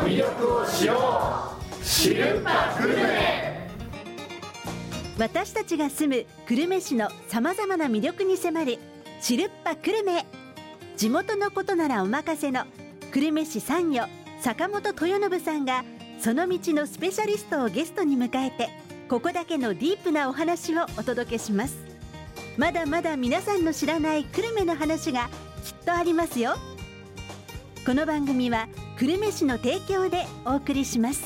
魅力を知ろう、知るぱグルメ。 私たちが住む久留米市のさまざまな魅力に迫る知るっぱ久留米。地元のことならお任せの久留米市参与坂本豊信さんがその道のスペシャリストをゲストに迎えて、ここだけのディープなお話をお届けします。まだまだ皆さんの知らない久留米の話がきっとありますよ。この番組は久留米市の提供でお送りします。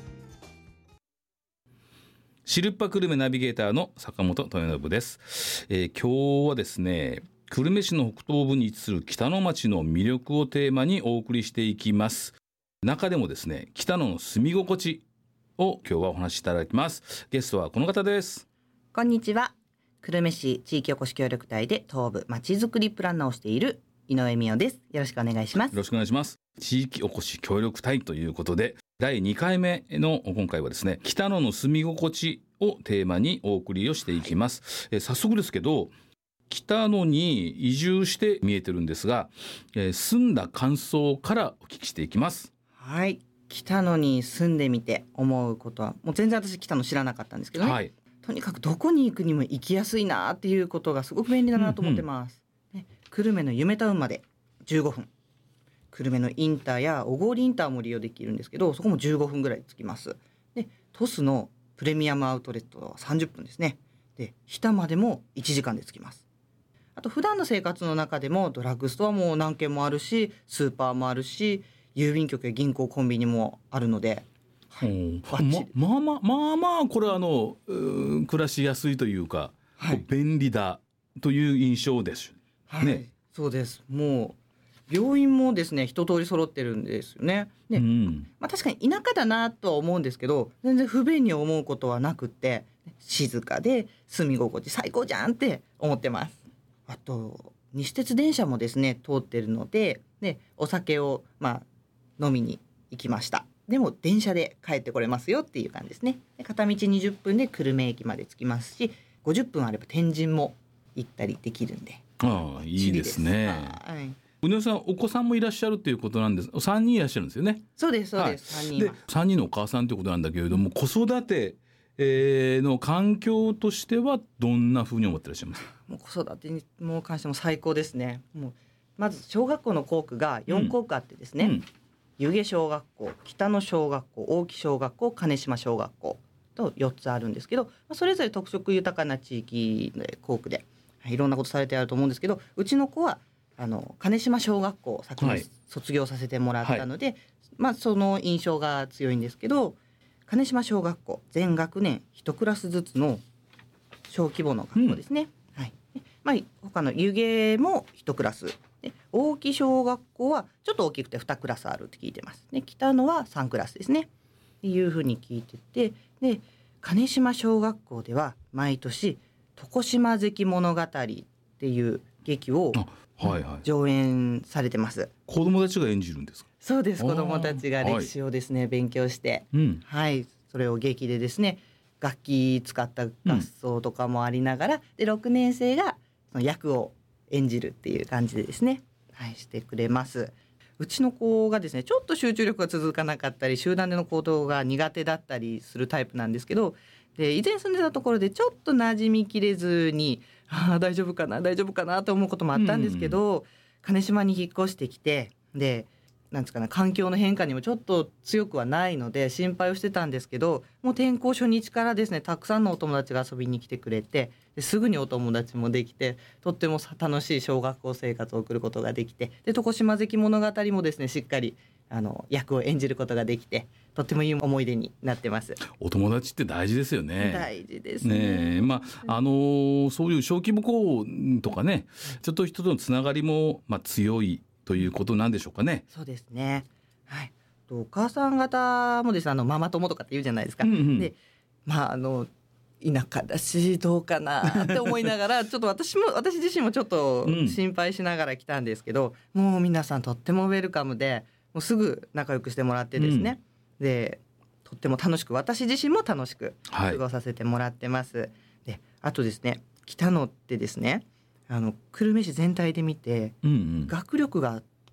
知るっぱ久留米ナビゲーターの坂本豊信です。今日はですね、久留米市の北東部に位置する北野町の魅力をテーマにお送りしていきます。中でもですね、北野の住み心地を今日はお話しいただきます。ゲストはこの方です。 こんにちは。久留米市地域おこし協力隊で東部まちづくりプランナーをしている井上美代です。よろしくお願いします。 よろしくお願いします。地域おこし協力隊ということで、第2回目の今回はですね、北野の住み心地をテーマにお送りをしていきます。早速ですけど、北野に移住して見えてるんですが、住んだ感想からお聞きしていきます。 はい。北野に住んでみて思うことは、もう全然私北野知らなかったんですけどね、はい、とにかくどこに行くにも行きやすいなっていうことがすごく便利だなと思ってます、久留米の夢タウンまで15分、久留米のインターや小郡インターも利用できるんですけど、そこも15分ぐらい着きます。で、鳥栖のプレミアムアウトレットは30分ですね。で、日田までも1時間で着きます。あと普段の生活の中でもドラッグストアも何軒もあるし、スーパーもあるし、郵便局や銀行コンビニもあるので、 まあまあこれは暮らしやすいというか、便利だという印象ですね。 そうです。もう病院もですね、一通り揃ってるんですよね。で、確かに田舎だなとは思うんですけど、全然不便に思うことはなくって、静かで住み心地最高じゃんって思ってます。あと西鉄電車もですね通ってるので、お酒を飲みに行きました。でも電車で帰ってこれますよっていう感じですね。片道20分で久留米駅まで着きますし、50分あれば天神も行ったりできるんで。 いいですね。うねさん、お子さんもいらっしゃるということなんです。3人いらっしゃるんですよね。 そうですそうです、3人は。 で3人のお母さんということなんだけれども、子育ての環境としてはどんな風に思ってらっしゃいますか？ もう子育てに関しても最高ですね。もうまず小学校の校区が4校区あってですね、湯気小学校、北野小学校、大木小学校、金島小学校と4つあるんですけど、それぞれ特色豊かな地域の校区でいろんなことされてあると思うんですけど、うちの子は金島小学校を先に卒業させてもらったので、その印象が強いんですけど、金島小学校全学年1クラスずつの小規模の学校ですね、他の湯気も1クラスで、大木小学校はちょっと大きくて2クラスあるって聞いてます。で、北野は3クラスですねっていうふうに聞いてて、で金島小学校では毎年床島関物語っていう劇を上演されてます。 子供たちが演じるんですか？ そうです。子供たちが歴史をですね、勉強して、それを劇でですね、楽器使った合奏とかもありながら、で6年生がその役を演じるっていう感じでですね、してくれます。うちの子がですね、ちょっと集中力が続かなかったり、集団での行動が苦手だったりするタイプなんですけど、で以前住んでたところでちょっと馴染みきれずに、大丈夫かなと思うこともあったんですけど、金島に引っ越してきて、でなんですかね、環境の変化にもちょっと強くはないので心配をしてたんですけど、もう転校初日からですね、たくさんのお友達が遊びに来てくれて、ですぐにお友達もできて、とっても楽しい小学校生活を送ることができて、で床島関物語もですね、しっかり役を演じることができて、とってもいい思い出になってます。 お友達って大事ですよね。 大事ですね。 そういう小規模校とかね、ちょっと人とのつながりも強いということなんでしょうかね。 そうですね。お母さん方もですね、ママ友とかって言うじゃないですか。で、田舎だしどうかなって思いながらちょっと私自身もちょっと心配しながら来たんですけど、もう皆さんとってもウェルカムで、もうすぐ仲良くしてもらってですね、でとっても楽しく、私自身も楽しく過ごさせてもらってます。で、あとですね、北野ってですね、久留米市全体で見て、学力が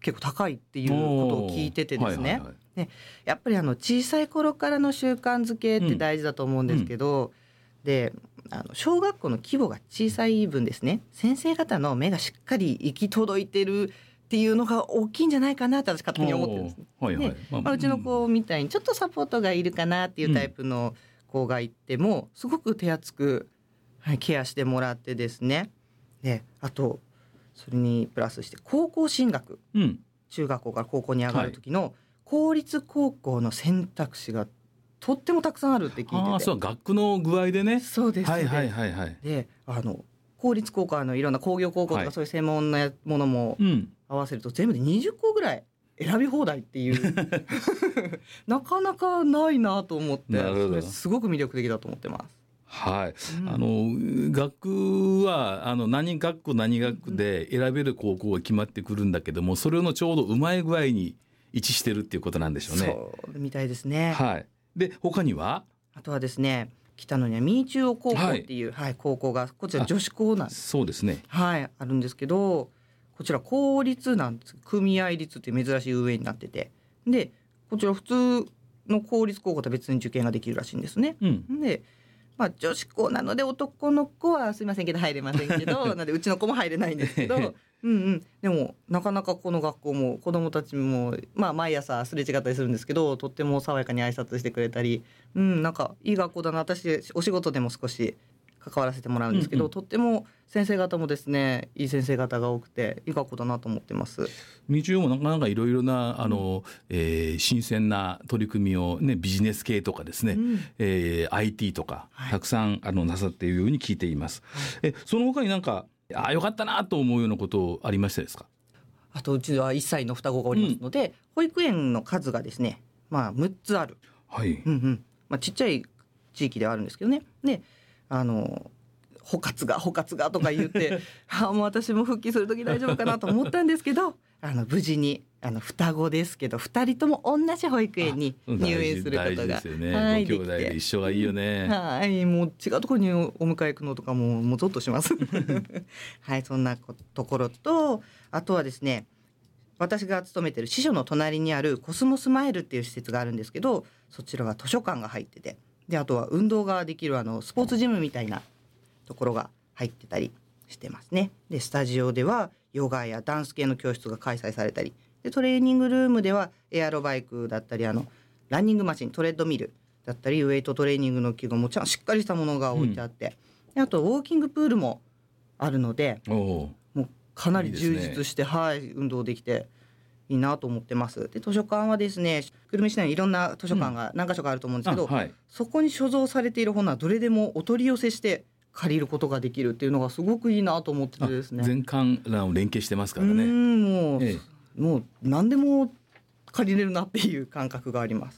結構高いっていうことを聞いててですね、 はいはいはい、 でやっぱり小さい頃からの習慣づけって大事だと思うんですけど、で小学校の規模が小さい分ですね、先生方の目がしっかり行き届いてるっていうのが大きいんじゃないかなって私勝手に思ってるんですね。 はいはい、 でうちの子みたいにちょっとサポートがいるかなっていうタイプの子がいてもすごく手厚く、ケアしてもらってですね、であとそれにプラスして高校進学、中学校から高校に上がる時の公立高校の選択肢がとってもたくさんあるって聞いてて、 そう学区の具合でね。 そうです、 はいはいはいはい、 で公立高校いろんな工業高校とかそういう専門なものも合わせると全部で20校ぐらい選び放題っていうなかなかないなと思って、それすごく魅力的だと思ってます。 はい、学区は何学区何学区で選べる高校が決まってくるんだけども、それのちょうどうまい具合に位置してるっていうことなんでしょうね。 そうみたいですね。 はい、で他にはあとはですね、北野には三井中央高校っていう、高校がこちら女子校なんです。 そうですね、 あるんですけど、こちら公立なんです。組合立っていう珍しい上になってて、でこちら普通の公立高校とは別に受験ができるらしいんですね。で女子校なので男の子はすいませんけど入れませんけどなのでうちの子も入れないんですけどでもなかなかこの学校も子どもたちも、毎朝すれ違ったりするんですけど、とっても爽やかに挨拶してくれたり、なんかいい学校だな。私お仕事でも少し関わらせてもらうんですけど、とっても先生方もですね、いい先生方が多くていい学校だなと思ってます。 三井中央もなかなかいろいろな新鮮な取り組みを、ビジネス系とかですね、IT とかたくさんなさっているように聞いています。その他になんかよかったなと思うようなことありましたですか？ あとうちは1歳の双子がおりますので、保育園の数がですね、6つある、ちっちゃい地域ではあるんですけどね。で補活がとか言ってもう私も復帰する時大丈夫かなと思ったんですけど無事に双子ですけど2人とも同じ保育園に入園することが大事ですよね。ご兄弟で一緒がいいよね。 もう違うところにお迎え行くのとかもうゾッとしますそんなところと、あとはですね、私が勤めてる支所の隣にあるコスモスマイルっていう施設があるんですけど、そちらは図書館が入ってて、であとは運動ができるスポーツジムみたいなところが入ってたりしてますね。でスタジオではヨガやダンス系の教室が開催されたり、でトレーニングルームではエアロバイクだったりランニングマシン、トレッドミルだったりウェイトトレーニングの器具もしっかりしたものが置いてあって、であとウォーキングプールもあるので、もうかなり充実して運動できていいなと思ってます。で図書館はですね、久留米市内にいろんな図書館が何か所かあると思うんですけど、そこに所蔵されている本はどれでもお取り寄せして借りることができるっていうのがすごくいいなと思っててですね。 全館連携してますからね。 もう何でも借りれるなっていう感覚があります。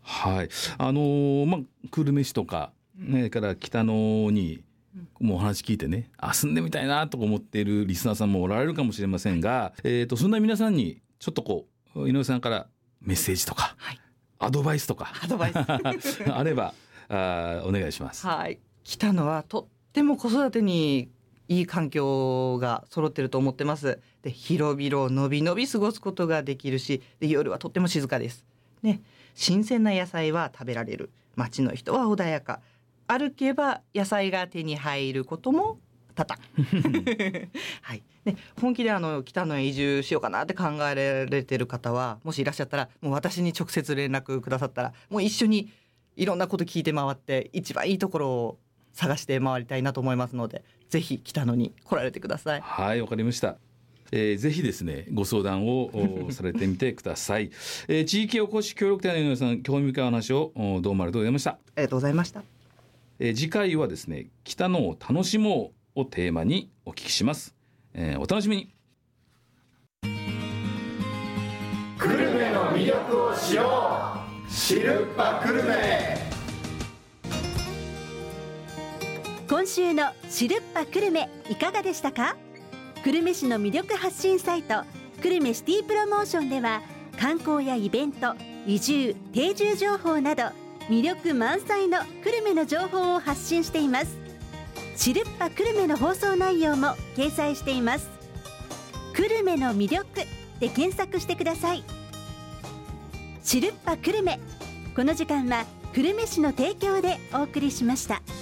久留米市とか、から北野にもうお話聞いてね、住んでみたいなと思っているリスナーさんもおられるかもしれませんが、そんな皆さんにちょっと井上さんからメッセージとか、アドバイスとかあればお願いします。 北野はとっても子育てにいい環境が揃ってると思ってます。で広々のびのび過ごすことができるし、で夜はとっても静かですね。新鮮な野菜は食べられる、町の人は穏やか、歩けば野菜が手に入ることも多々本気で北野へ移住しようかなって考えられてる方はもしいらっしゃったら、もう私に直接連絡くださったら、もう一緒にいろんなこと聞いて回って一番いいところを探して回りたいなと思いますので、ぜひ北野に来られてください。 わかりました。ぜひですねご相談をされてみてください。地域おこし協力隊の井上さん、興味深い話をどうもありがとうございました。 ありがとうございました。 次回はですね、北野を楽しもうをテーマにお聞きします。お楽しみに。 久留米の魅力を知ろう、知るっぱ久留米。 今週の知るっぱ久留米いかがでしたか？久留米市の魅力発信サイト久留米シティプロモーションでは、観光やイベント、移住、定住情報など魅力満載の久留米の情報を発信しています。知るっぱ久留米の放送内容も掲載しています。久留米の魅力、 で検索してください。シルッパ久留米、この時間は久留米市の提供でお送りしました。